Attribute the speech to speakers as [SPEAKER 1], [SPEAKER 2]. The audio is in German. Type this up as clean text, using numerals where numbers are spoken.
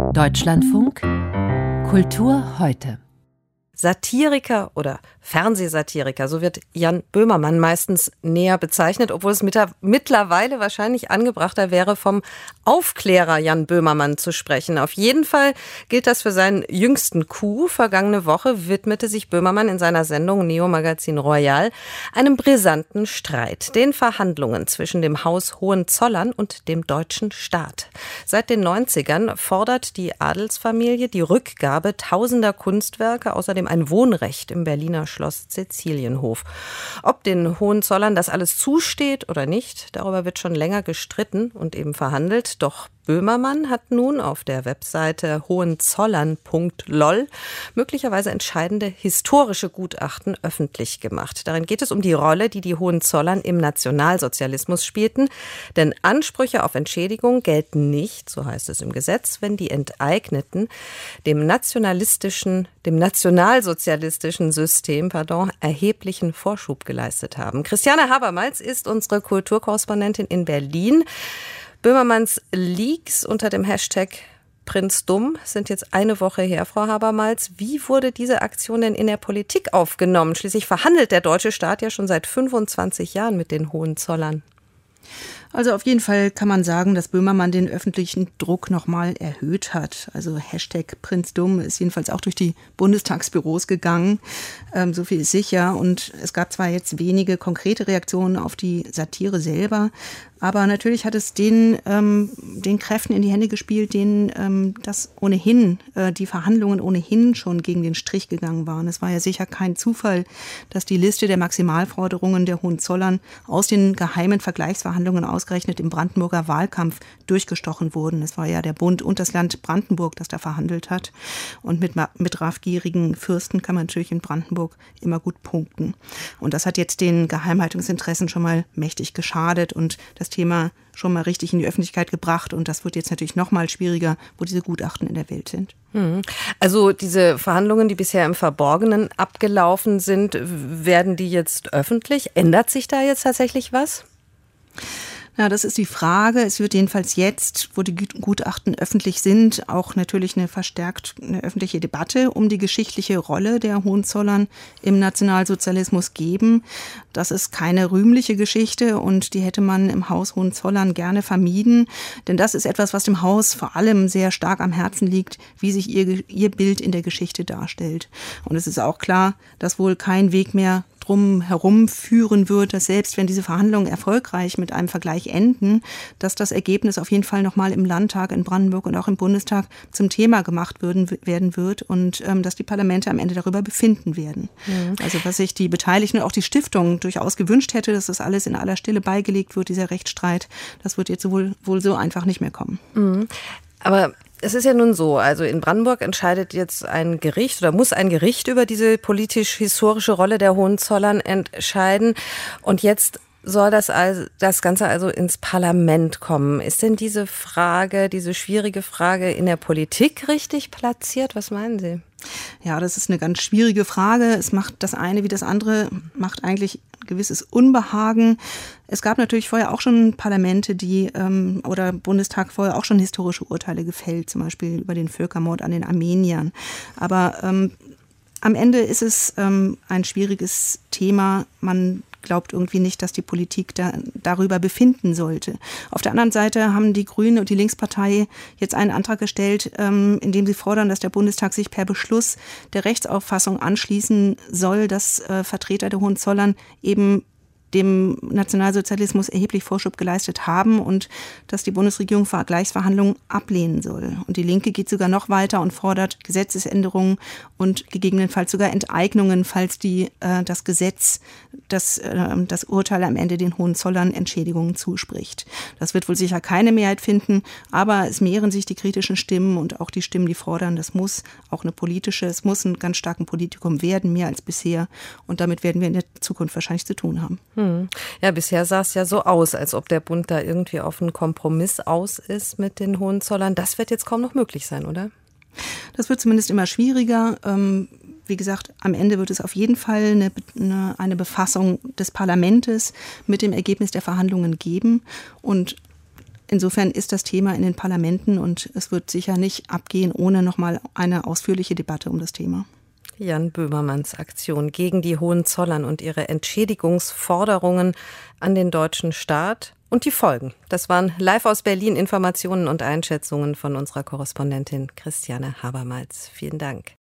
[SPEAKER 1] Deutschlandfunk Kultur heute.
[SPEAKER 2] Satiriker oder Fernsehsatiriker, so wird Jan Böhmermann meistens näher bezeichnet, obwohl es mittlerweile wahrscheinlich angebrachter wäre, vom Aufklärer Jan Böhmermann zu sprechen. Auf jeden Fall gilt das für seinen jüngsten Coup. Vergangene Woche widmete sich Böhmermann in seiner Sendung Neo Magazin Royal einem brisanten Streit, den Verhandlungen zwischen dem Haus Hohenzollern und dem deutschen Staat. Seit den 90ern fordert die Adelsfamilie die Rückgabe tausender Kunstwerke, außerdem ein Wohnrecht im Berliner Schloss Cäcilienhof. Ob den Hohenzollern das alles zusteht oder nicht, darüber wird schon länger gestritten und eben verhandelt. Doch Böhmermann hat nun auf der Webseite hohenzollern.lol möglicherweise entscheidende historische Gutachten öffentlich gemacht. Darin geht es um die Rolle, die die Hohenzollern im Nationalsozialismus spielten. Denn Ansprüche auf Entschädigung gelten nicht, so heißt es im Gesetz, wenn die Enteigneten dem nationalsozialistischen System erheblichen Vorschub geleistet haben. Christiane Habermals ist unsere Kulturkorrespondentin in Berlin. Böhmermanns Leaks unter dem Hashtag Prinz Dumm sind jetzt eine Woche her, Frau Habermals. Wie wurde diese Aktion denn in der Politik aufgenommen? Schließlich verhandelt der deutsche Staat ja schon seit 25 Jahren mit den Hohenzollern.
[SPEAKER 3] Also auf jeden Fall kann man sagen, dass Böhmermann den öffentlichen Druck nochmal erhöht hat. Also Hashtag Prinz Dumm ist jedenfalls auch durch die Bundestagsbüros gegangen. So viel ist sicher. Und es gab zwar jetzt wenige konkrete Reaktionen auf die Satire selber, aber natürlich hat es den Kräften in die Hände gespielt, denen die Verhandlungen ohnehin schon gegen den Strich gegangen waren. Es war ja sicher kein Zufall, dass die Liste der Maximalforderungen der Hohenzollern aus den geheimen Vergleichsverhandlungen ausgerechnet im Brandenburger Wahlkampf durchgestochen wurden. Es war ja der Bund und das Land Brandenburg, das da verhandelt hat. Und mit raffgierigen Fürsten kann man natürlich in Brandenburg immer gut punkten. Und das hat jetzt den Geheimhaltungsinteressen schon mal mächtig geschadet und das Thema schon mal richtig in die Öffentlichkeit gebracht. Und das wird jetzt natürlich noch mal schwieriger, wo diese Gutachten in der Welt sind.
[SPEAKER 2] Also diese Verhandlungen, die bisher im Verborgenen abgelaufen sind, werden die jetzt öffentlich? Ändert sich da jetzt tatsächlich was?
[SPEAKER 3] Ja, das ist die Frage. Es wird jedenfalls jetzt, wo die Gutachten öffentlich sind, auch natürlich eine öffentliche Debatte um die geschichtliche Rolle der Hohenzollern im Nationalsozialismus geben. Das ist keine rühmliche Geschichte und die hätte man im Haus Hohenzollern gerne vermieden. Denn das ist etwas, was dem Haus vor allem sehr stark am Herzen liegt, wie sich ihr Bild in der Geschichte darstellt. Und es ist auch klar, dass wohl kein Weg mehr drum herum führen wird, dass selbst wenn diese Verhandlungen erfolgreich mit einem Vergleich enden, dass das Ergebnis auf jeden Fall nochmal im Landtag in Brandenburg und auch im Bundestag zum Thema gemacht werden wird und dass die Parlamente am Ende darüber befinden werden. Mhm. Also was sich die Beteiligten und auch die Stiftung durchaus gewünscht hätte, dass das alles in aller Stille beigelegt wird, dieser Rechtsstreit, das wird jetzt wohl so einfach nicht mehr kommen.
[SPEAKER 2] Mhm. Aber es ist ja nun so, also in Brandenburg entscheidet jetzt ein Gericht oder muss ein Gericht über diese politisch-historische Rolle der Hohenzollern entscheiden. Und jetzt soll das Ganze also ins Parlament kommen. Ist denn diese schwierige Frage in der Politik richtig platziert? Was meinen Sie?
[SPEAKER 3] Ja, das ist eine ganz schwierige Frage. Es macht das eine wie das andere, macht eigentlich gewisses Unbehagen. Es gab natürlich vorher auch schon Parlamente, oder Bundestag vorher auch schon historische Urteile gefällt, zum Beispiel über den Völkermord an den Armeniern. Aber am Ende ist es ein schwieriges Thema. Man glaubt irgendwie nicht, dass die Politik darüber befinden sollte. Auf der anderen Seite haben die Grünen und die Linkspartei jetzt einen Antrag gestellt, in dem sie fordern, dass der Bundestag sich per Beschluss der Rechtsauffassung anschließen soll, dass Vertreter der Hohenzollern eben dem Nationalsozialismus erheblich Vorschub geleistet haben und dass die Bundesregierung Vergleichsverhandlungen ablehnen soll. Und die Linke geht sogar noch weiter und fordert Gesetzesänderungen und gegebenenfalls sogar Enteignungen, falls das Gesetz, das Urteil am Ende den Hohenzollern Entschädigungen zuspricht. Das wird wohl sicher keine Mehrheit finden, aber es mehren sich die kritischen Stimmen und auch die Stimmen, die fordern, es muss ein ganz starken Politikum werden, mehr als bisher. Und damit werden wir in der Zukunft wahrscheinlich zu tun haben.
[SPEAKER 2] Ja, bisher sah es ja so aus, als ob der Bund da irgendwie auf einen Kompromiss aus ist mit den Hohenzollern. Das wird jetzt kaum noch möglich sein, oder?
[SPEAKER 3] Das wird zumindest immer schwieriger. Wie gesagt, am Ende wird es auf jeden Fall eine Befassung des Parlamentes mit dem Ergebnis der Verhandlungen geben. Und insofern ist das Thema in den Parlamenten und es wird sicher nicht abgehen ohne nochmal eine ausführliche Debatte um das Thema.
[SPEAKER 2] Jan Böhmermanns Aktion gegen die Hohenzollern und ihre Entschädigungsforderungen an den deutschen Staat und die Folgen. Das waren live aus Berlin Informationen und Einschätzungen von unserer Korrespondentin Christiane Habermals. Vielen Dank.